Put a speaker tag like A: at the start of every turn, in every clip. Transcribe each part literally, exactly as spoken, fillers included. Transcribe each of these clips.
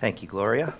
A: Thank you, Gloria.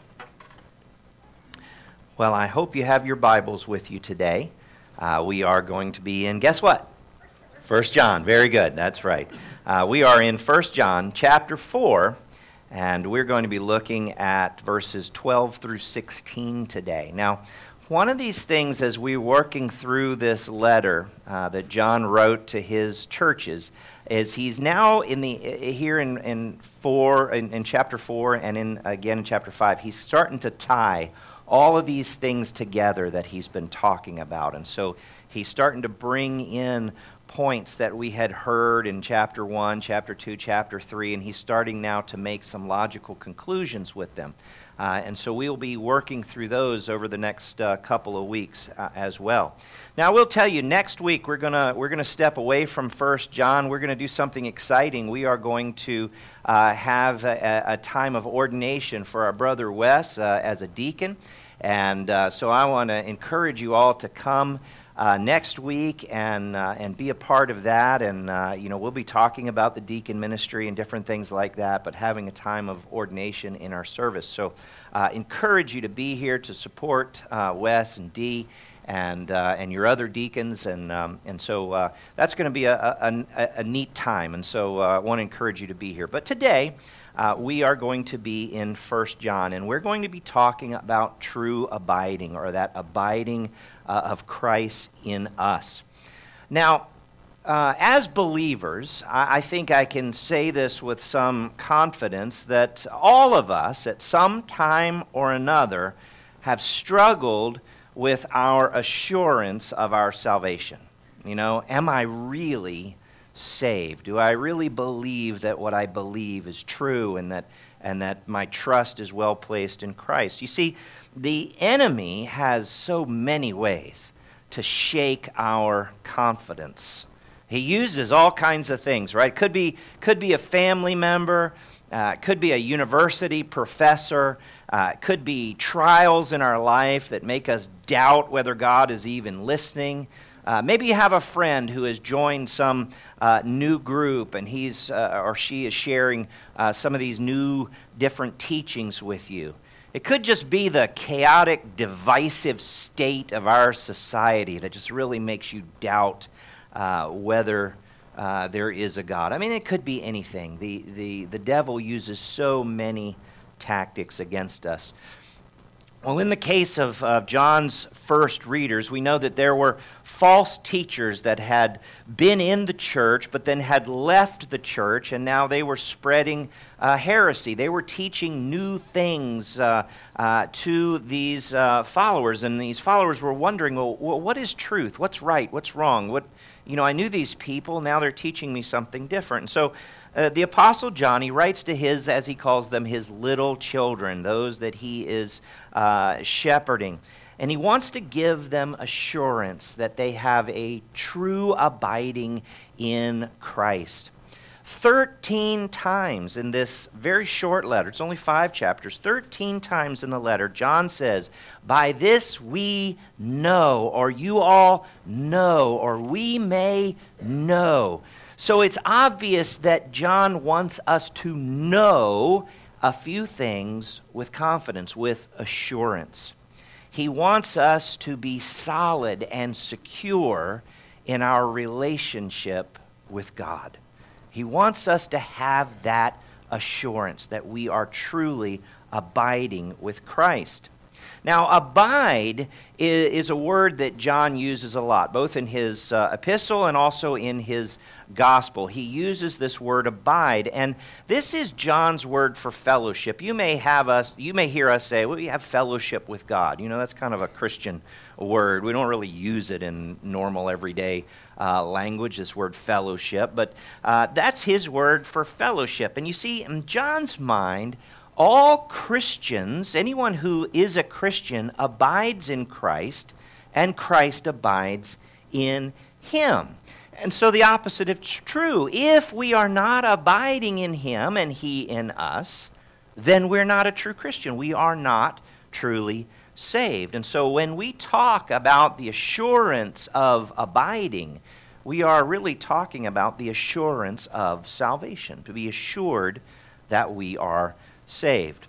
A: Well, I hope you have your Bibles with you today. Uh, we are going to be in, guess what? First John. Very good. That's right. Uh, we are in First John chapter four, and we're going to be looking at verses twelve through sixteen today. Now, one of these things as we're working through this letter uh, that John wrote to his churches is he's now in the here in, in four in, in chapter four and in again in chapter five. He's starting to tie all of these things together that he's been talking about, and so he's starting to bring in points that we had heard in chapter one, chapter two, chapter three, and he's starting now to make some logical conclusions with them. Uh, and so we'll be working through those over the next uh, couple of weeks uh, as well. Now, I will tell you, next week we're gonna we're gonna step away from First John. We're gonna do something exciting. We are going to uh, have a, a time of ordination for our brother Wes uh, as a deacon, and uh, so I want to encourage you all to come Uh, next week and uh, and be a part of that, and uh, you know we'll be talking about the deacon ministry and different things like that, but having a time of ordination in our service. So uh, encourage you to be here to support uh, Wes and Dee and uh, and your other deacons, and um, and so uh, that's going to be a, a, a, a neat time, and so uh, I want to encourage you to be here. But today uh, we are going to be in First John, and we're going to be talking about true abiding, or that abiding Uh, of Christ in us. Now, uh, as believers, I, I think I can say this with some confidence that all of us at some time or another have struggled with our assurance of our salvation. You know, am I really saved? Do I really believe that what I believe is true and that and that my trust is well placed in Christ? You see, the enemy has so many ways to shake our confidence. He uses all kinds of things, right? Could be could be a family member, uh, could be a university professor, uh, could be trials in our life that make us doubt whether God is even listening. Uh, maybe you have a friend who has joined some uh, new group, and he's uh, or she is sharing uh, some of these new different teachings with you. It could just be the chaotic, divisive state of our society that just really makes you doubt uh, whether uh, there is a God. I mean, it could be anything. The, the, the devil uses so many tactics against us. Well, in the case of uh, John's first readers, we know that there were false teachers that had been in the church, but then had left the church, and now they were spreading uh, heresy. They were teaching new things uh, uh, to these uh, followers, and these followers were wondering, well, what is truth? What's right? What's wrong? What, you know, I knew these people, now they're teaching me something different. And so Uh, the Apostle John, he writes to his, as he calls them, his little children, those that he is uh, shepherding. And he wants to give them assurance that they have a true abiding in Christ. Thirteen times in this very short letter, it's only five chapters, thirteen times in the letter, John says, by this we know, or you all know, or we may know. So it's obvious that John wants us to know a few things with confidence, with assurance. He wants us to be solid and secure in our relationship with God. He wants us to have that assurance that we are truly abiding with Christ. Now, abide is a word that John uses a lot, both in his uh, epistle and also in his gospel. He uses this word abide, and this is John's word for fellowship. You may have us, you may hear us say, well, we have fellowship with God. You know, that's kind of a Christian word. We don't really use it in normal everyday uh, language, this word fellowship, but uh, that's his word for fellowship. And you see, in John's mind, all Christians, anyone who is a Christian, abides in Christ, and Christ abides in him. And so the opposite is true. If we are not abiding in him and he in us, then we're not a true Christian. We are not truly saved. And so when we talk about the assurance of abiding, we are really talking about the assurance of salvation, to be assured that we are saved.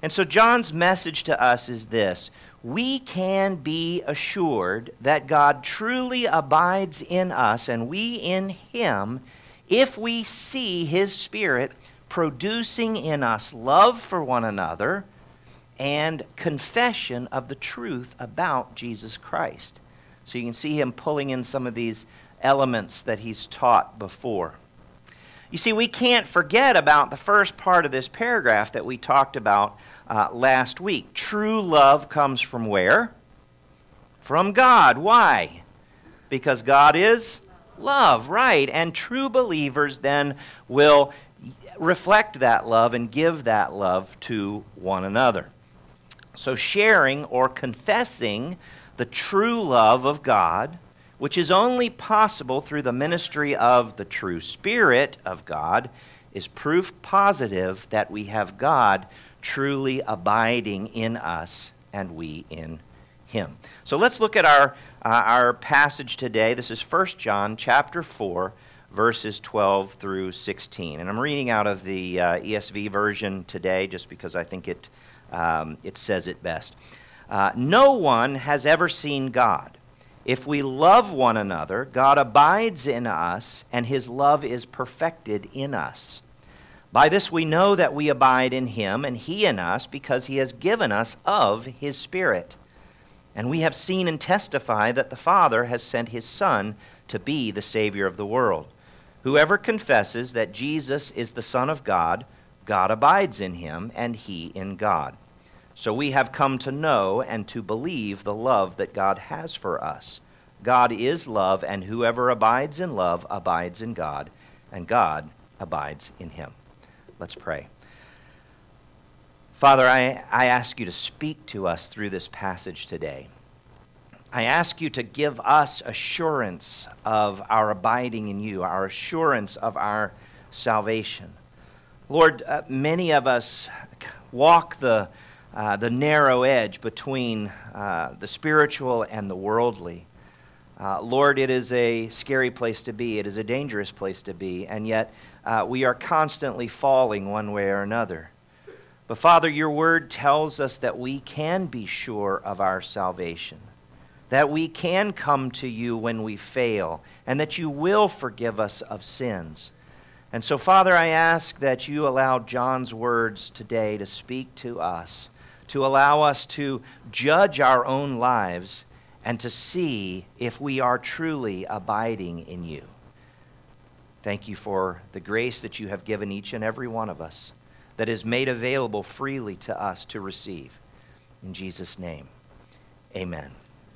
A: And so John's message to us is this: we can be assured that God truly abides in us and we in him if we see his Spirit producing in us love for one another and confession of the truth about Jesus Christ. So you can see him pulling in some of these elements that he's taught before. You see, we can't forget about the first part of this paragraph that we talked about uh, last week. True love comes from where? From God. Why? Because God is love, right? And true believers then will reflect that love and give that love to one another. So sharing or confessing the true love of God, which is only possible through the ministry of the true Spirit of God, is proof positive that we have God truly abiding in us and we in him. So let's look at our uh, our passage today. This is First John chapter four, verses twelve through sixteen. And I'm reading out of the uh, E S V version today just because I think it, um, it says it best. Uh, no one has ever seen God. If we love one another, God abides in us, and his love is perfected in us. By this we know that we abide in him, and he in us, because he has given us of his Spirit. And we have seen and testify that the Father has sent his Son to be the Savior of the world. Whoever confesses that Jesus is the Son of God, God abides in him, and he in God. So we have come to know and to believe the love that God has for us. God is love, and whoever abides in love abides in God, and God abides in him. Let's pray. Father, I, I ask you to speak to us through this passage today. I ask you to give us assurance of our abiding in you, our assurance of our salvation. Lord, uh, many of us walk the Uh, the narrow edge between uh, the spiritual and the worldly. Uh, Lord, it is a scary place to be. It is a dangerous place to be. And yet uh, we are constantly falling one way or another. But Father, your word tells us that we can be sure of our salvation, that we can come to you when we fail, and that you will forgive us of sins. And so, Father, I ask that you allow John's words today to speak to us, to allow us to judge our own lives and to see if we are truly abiding in you. Thank you for the grace that you have given each and every one of us that is made available freely to us to receive. In Jesus' name, amen.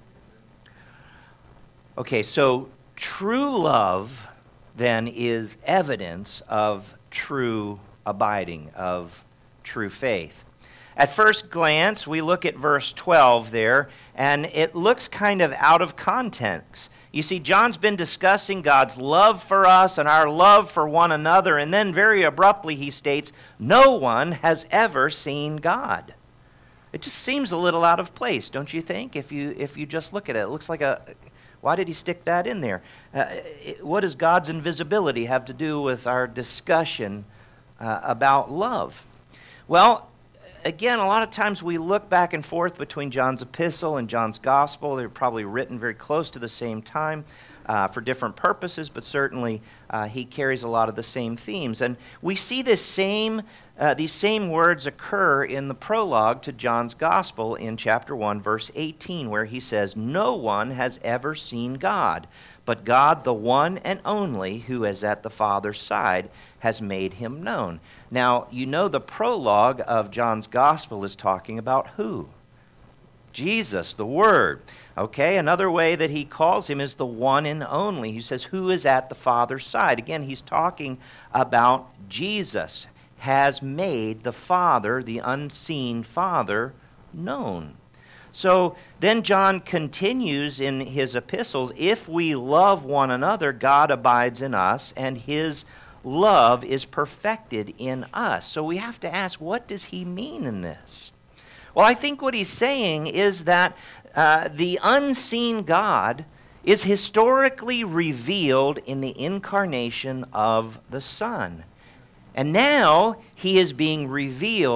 A: Okay, so true love then is evidence of true abiding, of true faith. At first glance, we look at verse twelve there, and it looks kind of out of context. You see, John's been discussing God's love for us and our love for one another, and then very abruptly he states, no one has ever seen God. It just seems a little out of place, don't you think? If you if you just look at it, it looks like a, why did he stick that in there? Uh, it, what does God's invisibility have to do with our discussion uh, about love? Well, again, a lot of times we look back and forth between John's epistle and John's gospel. They're probably written very close to the same time uh, for different purposes, but certainly uh, he carries a lot of the same themes. And we see this same, uh, these same words occur in the prologue to John's gospel in chapter one, verse eighteen, where he says, no one has ever seen God, but God, the one and only, who is at the Father's side, has made him known. Now, you know the prologue of John's gospel is talking about who? Jesus, the Word. Okay, another way that he calls him is the one and only. He says, who is at the Father's side? Again, he's talking about Jesus has made the Father, the unseen Father, known. So then John continues in his epistles, if we love one another, God abides in us, and his love is perfected in us. So we have to ask, what does he mean in this? Well, I think what he's saying is that uh, the unseen God is historically revealed in the incarnation of the Son. And now he is being revealed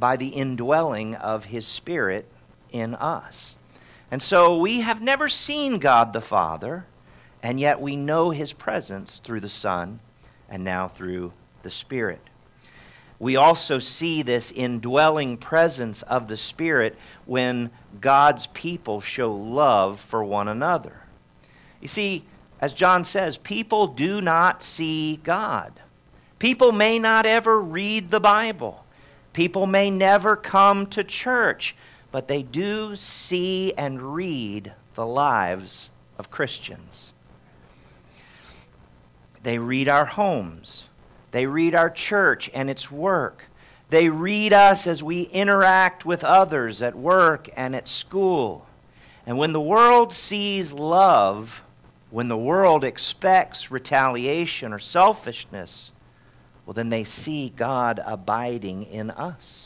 A: by the indwelling of his Spirit in us. And so we have never seen God the Father, and yet we know his presence through the Son and now through the Spirit. We also see this indwelling presence of the Spirit when God's people show love for one another. You see, as John says, people do not see God. People may not ever read the Bible. People may never come to church, but they do see and read the lives of Christians. They read our homes. They read our church and its work. They read us as we interact with others at work and at school. And when the world sees love, when the world expects retaliation or selfishness, well, then they see God abiding in us.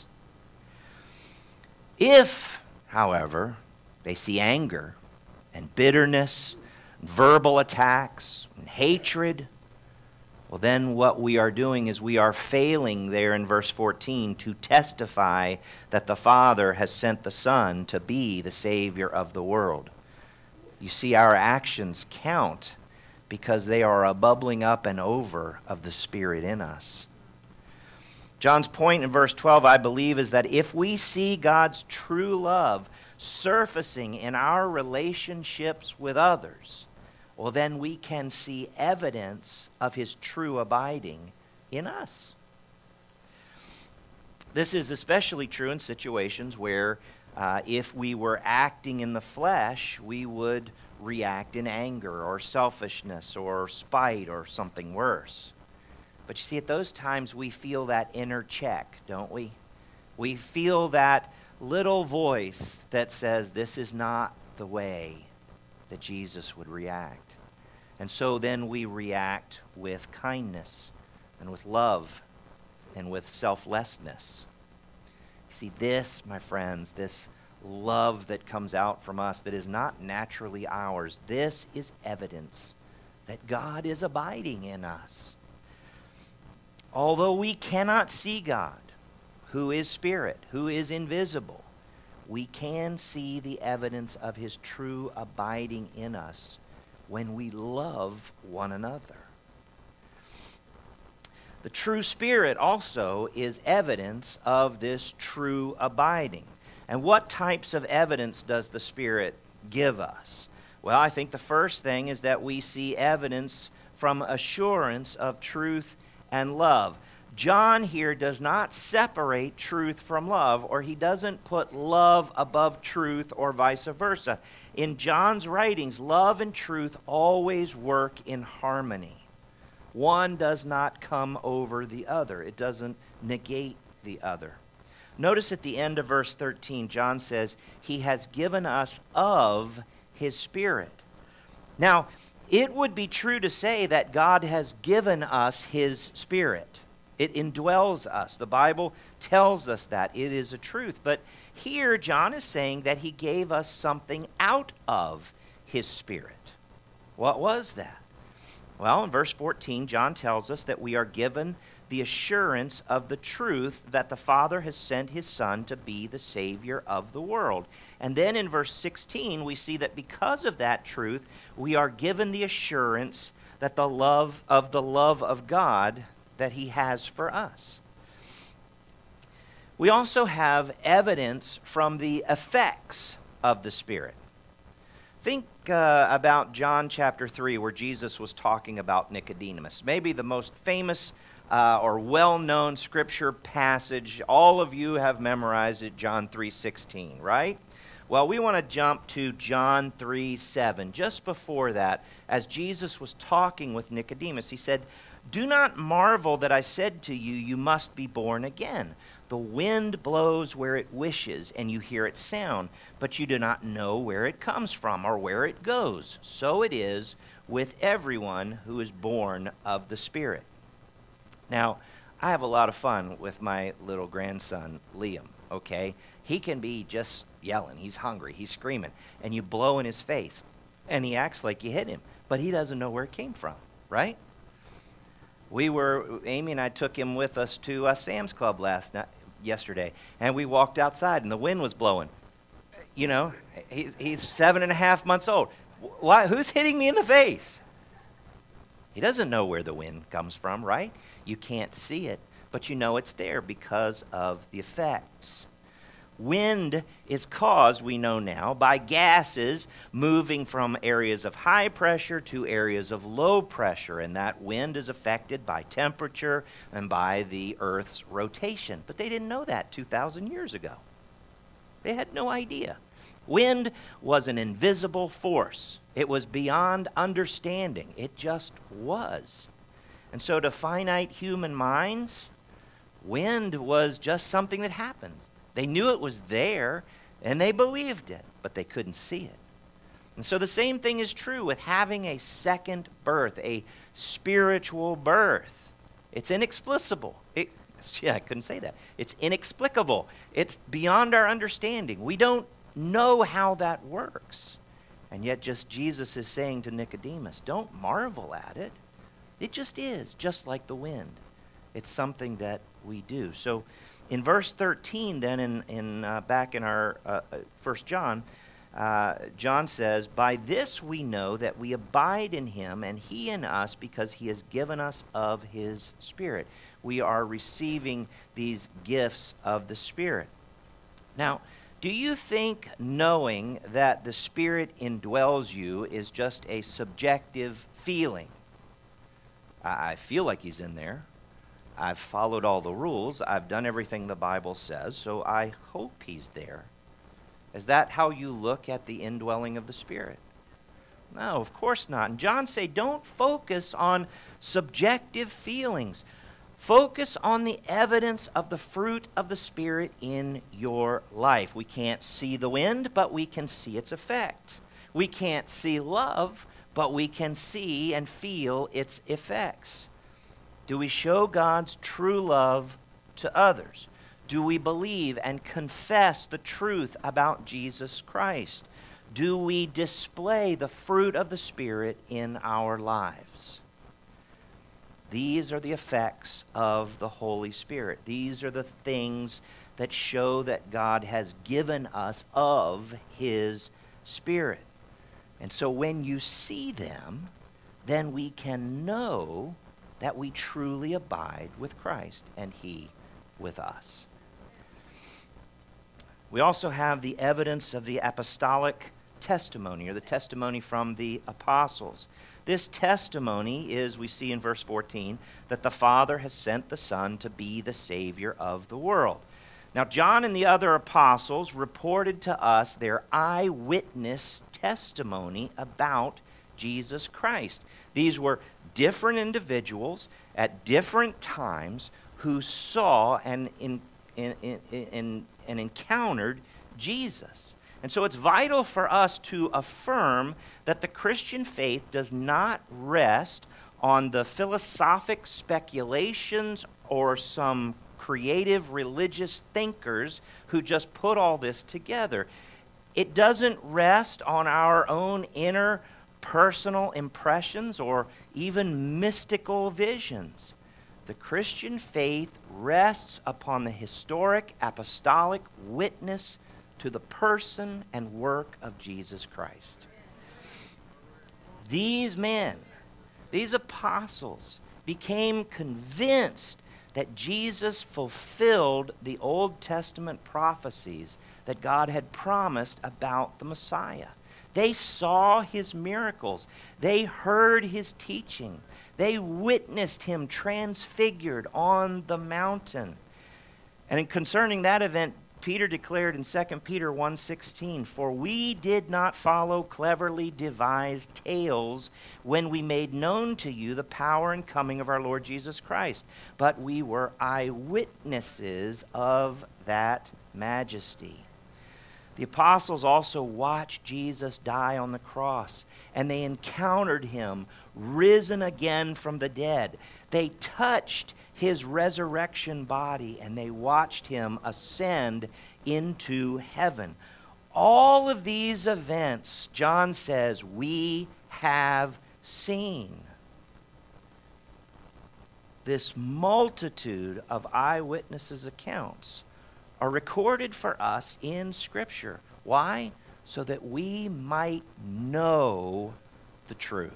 A: If, however, they see anger and bitterness, verbal attacks and hatred, well, then what we are doing is we are failing there in verse fourteen to testify that the Father has sent the Son to be the Savior of the world. You see, our actions count because they are a bubbling up and over of the Spirit in us. John's point in verse twelve, I believe, is that if we see God's true love surfacing in our relationships with others, well, then we can see evidence of his true abiding in us. This is especially true in situations where uh, if we were acting in the flesh, we would react in anger or selfishness or spite or something worse. But you see, at those times, we feel that inner check, don't we? We feel that little voice that says, this is not the way that Jesus would react. And so then we react with kindness and with love and with selflessness. You see, this, my friends, this love that comes out from us that is not naturally ours, this is evidence that God is abiding in us. Although we cannot see God, who is spirit, who is invisible, we can see the evidence of his true abiding in us when we love one another. The true Spirit also is evidence of this true abiding. And what types of evidence does the Spirit give us? Well, I think the first thing is that we see evidence from assurance of truth and love. John here does not separate truth from love, or he doesn't put love above truth or vice versa. In John's writings, love and truth always work in harmony. One does not come over the other. It doesn't negate the other. Notice at the end of verse thirteen, John says, he has given us of his Spirit. Now, it would be true to say that God has given us his Spirit. It indwells us. The Bible tells us that. It is a truth. But here, John is saying that he gave us something out of his Spirit. What was that? Well, in verse fourteen, John tells us that we are given the assurance of the truth that the Father has sent his Son to be the Savior of the world. And then in verse sixteen, we see that because of that truth, we are given the assurance that the love of the love of God that he has for us. We also have evidence from the effects of the Spirit. Think uh, about John chapter three, where Jesus was talking about Nicodemus. Maybe the most famous uh, or well-known scripture passage. All of you have memorized it, John three sixteen, right? Well, we want to jump to John three seven. Just before that, as Jesus was talking with Nicodemus, he said, "Do not marvel that I said to you, you must be born again. The wind blows where it wishes, and you hear its sound, but you do not know where it comes from or where it goes. So it is with everyone who is born of the Spirit." Now, I have a lot of fun with my little grandson, Liam, okay? He can be just yelling. He's hungry. He's screaming. And you blow in his face, and he acts like you hit him, but he doesn't know where it came from, right? We were, Amy and I took him with us to uh, Sam's Club last night, yesterday, and we walked outside, and the wind was blowing. You know, he's, he's seven and a half months old. Why? Who's hitting me in the face? He doesn't know where the wind comes from, right? You can't see it, but you know it's there because of the effects. Wind is caused, we know now, by gases moving from areas of high pressure to areas of low pressure, and that wind is affected by temperature and by the Earth's rotation. But they didn't know that two thousand years ago. They had no idea. Wind was an invisible force. It was beyond understanding. It just was. And so to finite human minds, wind was just something that happens. They knew it was there, and they believed it, but they couldn't see it. And so the same thing is true with having a second birth, a spiritual birth. It's inexplicable. It, yeah, I couldn't say that. It's inexplicable. It's beyond our understanding. We don't know how that works. And yet just Jesus is saying to Nicodemus, don't marvel at it. It just is, just like the wind. It's something that we do. So in verse thirteen, then, in, in uh, back in our uh, First John, uh, John says, by this we know that we abide in him and he in us because he has given us of his Spirit. We are receiving these gifts of the Spirit. Now, do you think knowing that the Spirit indwells you is just a subjective feeling? I, I feel like he's in there. I've followed all the rules. I've done everything the Bible says, so I hope he's there. Is that how you look at the indwelling of the Spirit? No, of course not. And John say, don't focus on subjective feelings. Focus on the evidence of the fruit of the Spirit in your life. We can't see the wind, but we can see its effect. We can't see love, but we can see and feel its effects. Do we show God's true love to others? Do we believe and confess the truth about Jesus Christ? Do we display the fruit of the Spirit in our lives? These are the effects of the Holy Spirit. These are the things that show that God has given us of his Spirit. And so when you see them, then we can know that we truly abide with Christ and he with us. We also have the evidence of the apostolic testimony, or the testimony from the apostles. This testimony is, we see in verse fourteen, that the Father has sent the Son to be the Savior of the world. Now, John and the other apostles reported to us their eyewitness testimony about Jesus Christ. These were different individuals at different times who saw and, in, in, in, in, and encountered Jesus. And so it's vital for us to affirm that the Christian faith does not rest on the philosophic speculations or some creative religious thinkers who just put all this together. It doesn't rest on our own inner personal impressions or even mystical visions. The Christian faith rests upon the historic apostolic witness to the person and work of Jesus Christ. These men, these apostles, became convinced that Jesus fulfilled the Old Testament prophecies that God had promised about the Messiah. They saw his miracles. They heard his teaching. They witnessed him transfigured on the mountain. And in concerning that event, Peter declared in Second Peter one sixteen, "For we did not follow cleverly devised tales when we made known to you the power and coming of our Lord Jesus Christ, but we were eyewitnesses of that majesty." The apostles also watched Jesus die on the cross, and they encountered him risen again from the dead. They touched his resurrection body, and they watched him ascend into heaven. All of these events, John says, we have seen. This multitude of eyewitnesses' accounts are recorded for us in Scripture. Why? So that we might know the truth.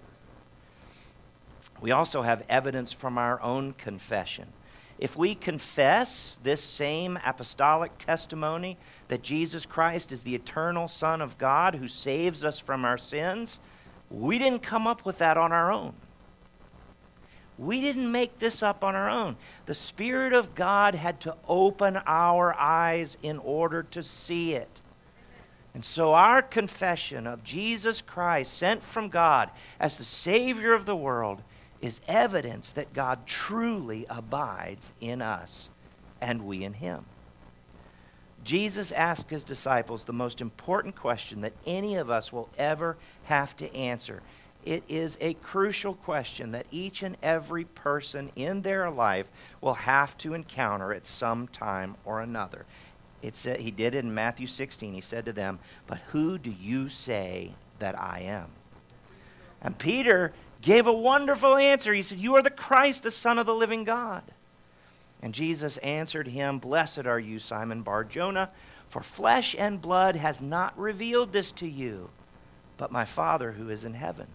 A: We also have evidence from our own confession. If we confess this same apostolic testimony that Jesus Christ is the eternal Son of God who saves us from our sins, we didn't come up with that on our own. We didn't make this up on our own. The Spirit of God had to open our eyes in order to see it. And so our confession of Jesus Christ, sent from God as the Savior of the world, is evidence that God truly abides in us and we in Him. Jesus asked His disciples the most important question that any of us will ever have to answer. It is a crucial question that each and every person in their life will have to encounter at some time or another. It said, he did it in Matthew sixteen. He said to them, "But who do you say that I am?" And Peter gave a wonderful answer. He said, "You are the Christ, the Son of the living God." And Jesus answered him, "Blessed are you, Simon Bar-Jonah, for flesh and blood has not revealed this to you, but my Father who is in heaven."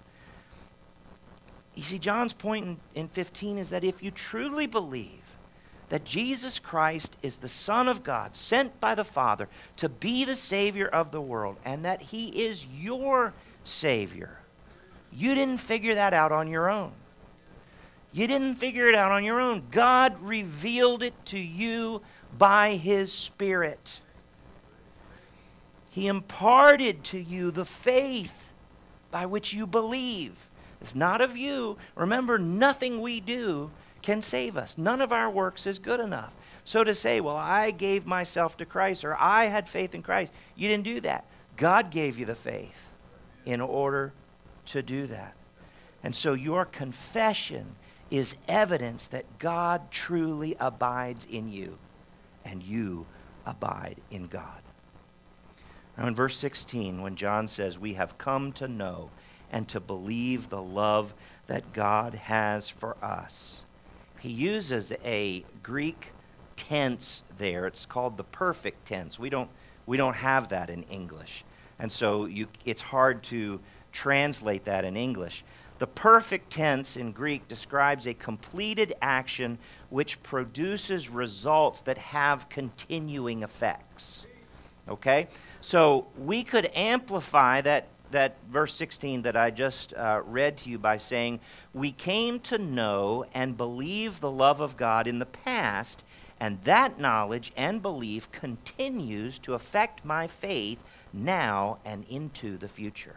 A: You see, John's point in, in fifteen is that if you truly believe that Jesus Christ is the Son of God, sent by the Father to be the Savior of the world, and that He is your Savior, you didn't figure that out on your own. You didn't figure it out on your own. God revealed it to you by His Spirit. He imparted to you the faith by which you believe. It's not of you. Remember, nothing we do can save us. None of our works is good enough. So to say, well, I gave myself to Christ, or I had faith in Christ, you didn't do that. God gave you the faith in order to do that. And so your confession is evidence that God truly abides in you, and you abide in God. Now in verse sixteen, when John says, "We have come to know and to believe the love that God has for us," he uses a Greek tense there. It's called the perfect tense. We don't we don't have that in English. And so you it's hard to translate that in English. The perfect tense in Greek describes a completed action which produces results that have continuing effects. Okay? So we could amplify that that verse sixteen that I just uh, read to you by saying, "We came to know and believe the love of God in the past, and that knowledge and belief continues to affect my faith now and into the future."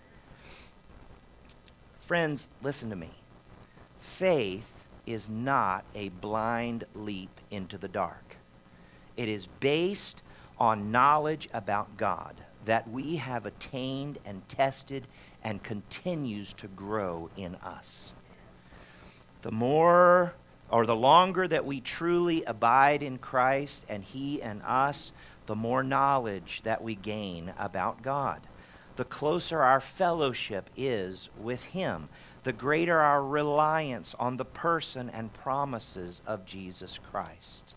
A: Friends, listen to me. Faith is not a blind leap into the dark. It is based on knowledge about God that we have attained and tested and continues to grow in us. The more or the longer that we truly abide in Christ and He in us, the more knowledge that we gain about God. The closer our fellowship is with Him, the greater our reliance on the person and promises of Jesus Christ.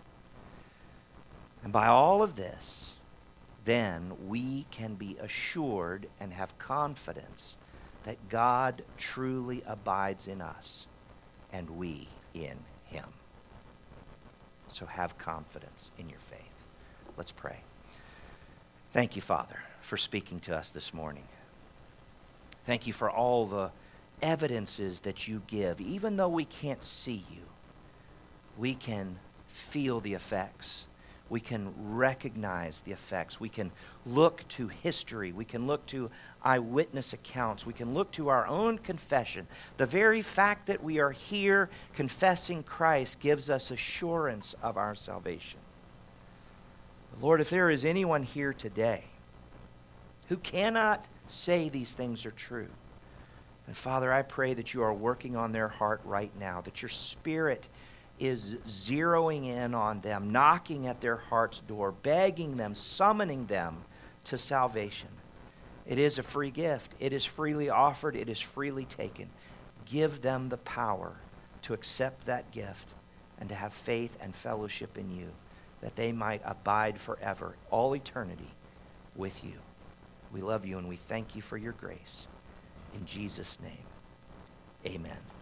A: And by all of this, then we can be assured and have confidence that God truly abides in us and we in Him. So have confidence in your faith. Let's pray. Thank you, Father, for speaking to us this morning. Thank you for all the evidences that you give. Even though we can't see you, we can feel the effects. We can recognize the effects. We can look to history. We can look to eyewitness accounts. We can look to our own confession. The very fact that we are here confessing Christ gives us assurance of our salvation. Lord, if there is anyone here today who cannot say these things are true, then Father, I pray that you are working on their heart right now, that your Spirit is zeroing in on them, knocking at their heart's door, begging them, summoning them to salvation. It is a free gift. It is freely offered. It is freely taken. Give them the power to accept that gift and to have faith and fellowship in you. that they might abide forever, all eternity, with you. We love you and we thank you for your grace. In Jesus' name, amen.